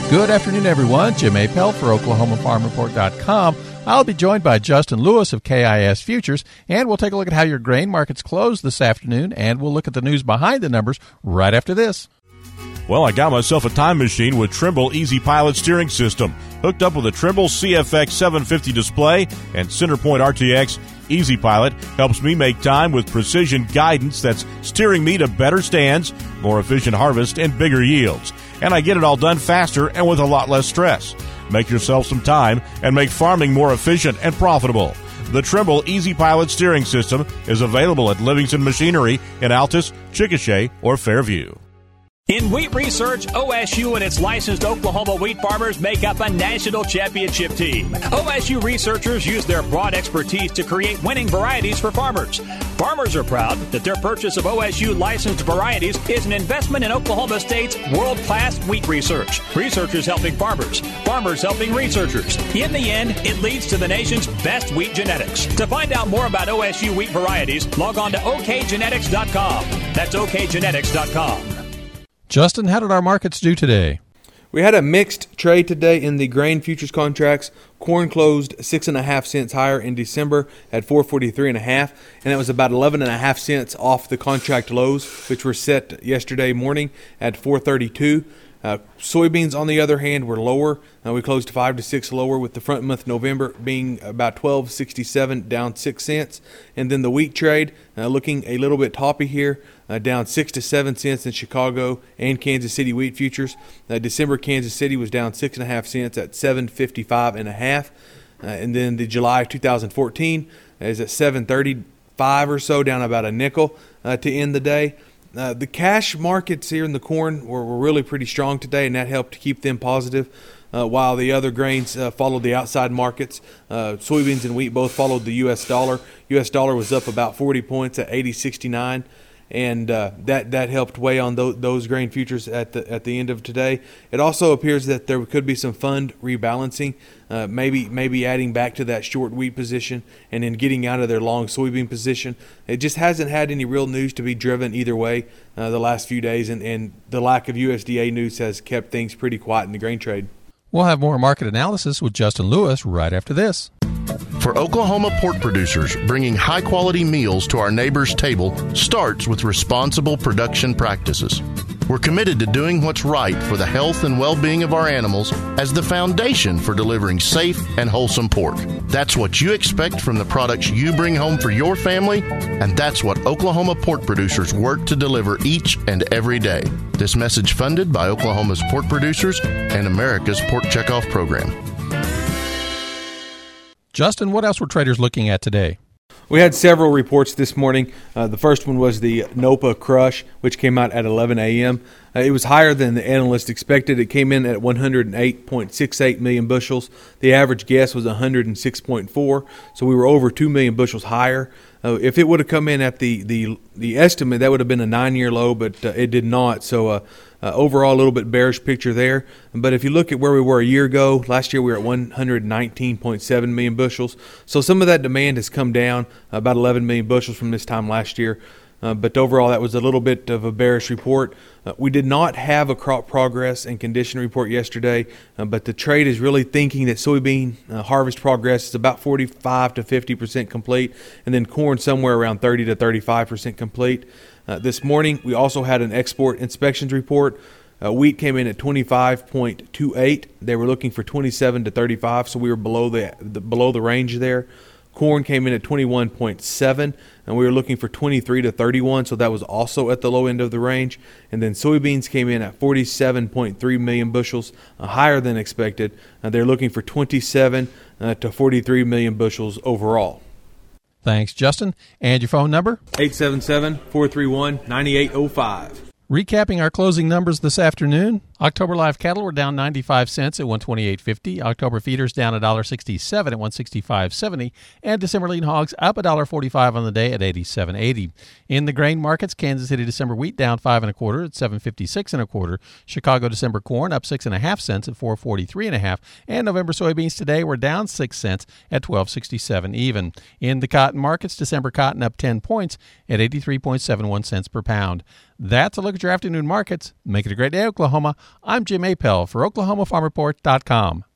Good afternoon, everyone. Jim Appel for OklahomaFarmReport.com. I'll be joined by Justin Lewis of KIS Futures, and we'll take a look at how your grain markets closed this afternoon, and we'll look at the news behind the numbers right after this. Well, I got myself a time machine with Trimble Easy Pilot steering system, hooked up with a Trimble CFX 750 display and Centerpoint RTX. Easy Pilot helps me make time with precision guidance that's steering me to better stands, more efficient harvest, and bigger yields. And I get it all done faster and with a lot less stress. Make yourself some time and make farming more efficient and profitable. The Trimble Easy Pilot steering system is available at Livingston Machinery in Altus, Chickasha, or Fairview. In wheat research, OSU and its licensed Oklahoma wheat farmers make up a national championship team. OSU researchers use their broad expertise to create winning varieties for farmers. Farmers are proud that their purchase of OSU licensed varieties is an investment in Oklahoma State's world-class wheat research. Researchers helping farmers, farmers helping researchers. In the end, it leads to the nation's best wheat genetics. To find out more about OSU wheat varieties, log on to okgenetics.com. That's okgenetics.com. Justin, how did our markets do today? We had a mixed trade today in the grain futures contracts. Corn closed 6.5 cents higher in December at 443.5, and that was about 11.5 cents off the contract lows, which were set yesterday morning at 432. Soybeans, on the other hand, were lower. We closed 5 to 6 lower, with the front month November being about 12.67, down 6 cents. And then the wheat trade looking a little bit toppy here, down 6 to 7 cents in Chicago and Kansas City wheat futures. December Kansas City was down 6.5 cents at 755.5, and then the July 2014 is at 735 or so, down about a nickel to end the day. The cash markets here in the corn were really pretty strong today, and that helped to keep them positive, while the other grains followed the outside markets. Soybeans and wheat both followed the U.S. dollar. U.S. dollar was up about 40 points at 80.69, and that helped weigh on those grain futures at the end of today. It also appears that there could be some fund rebalancing, maybe adding back to that short wheat position and then getting out of their long soybean position. It just hasn't had any real news to be driven either way the last few days, and the lack of USDA news has kept things pretty quiet in the grain trade. We'll have more market analysis with Justin Lewis right after this. For Oklahoma pork producers, bringing high-quality meals to our neighbors' table starts with responsible production practices. We're committed to doing what's right for the health and well-being of our animals as the foundation for delivering safe and wholesome pork. That's what you expect from the products you bring home for your family, and that's what Oklahoma pork producers work to deliver each and every day. This message funded by Oklahoma's pork producers and America's Pork Checkoff Program. Justin, what else were traders looking at today? We had several reports this morning. The first one was the NOPA crush, which came out at 11 a.m. It was higher than the analysts expected. It came in at 108.68 million bushels. The average guess was 106.4, so we were over 2 million bushels higher. If it would have come in at the estimate, that would have been a 9-year low, but it did not. So overall, a little bit bearish picture there. But if you look at where we were a year ago, last year we were at 119.7 million bushels. So some of that demand has come down, about 11 million bushels from this time last year. But overall, that was a little bit of a bearish report. We did not have a crop progress and condition report yesterday, but the trade is really thinking that soybean harvest progress is about 45 to 50% complete, and then corn somewhere around 30 to 35% complete. This morning, we also had an export inspections report. Wheat came in at 25.28. They were looking for 27 to 35, so we were below the range there. Corn came in at 21.7, and we were looking for 23 to 31, so that was also at the low end of the range. And then soybeans came in at 47.3 million bushels, higher than expected. They're looking for 27 to 43 million bushels overall. Thanks, Justin. And your phone number? 877-431-9805. Recapping our closing numbers this afternoon, October live cattle were down 95 cents at $128.50. October feeders down $1.67 at $165.70. And December lean hogs up $1.45 on the day at $87.80. In the grain markets, Kansas City December wheat down 5 1/4 at $7.56 1/4. Chicago December corn up 6.5 cents at $4.43 1/2. And November soybeans today were down 6 cents at $12.67 even. In the cotton markets, December cotton up 10 points at 83.71 cents per pound. That's a look at your afternoon markets. Make it a great day, Oklahoma. I'm Jim Apel for OklahomaFarmReport.com.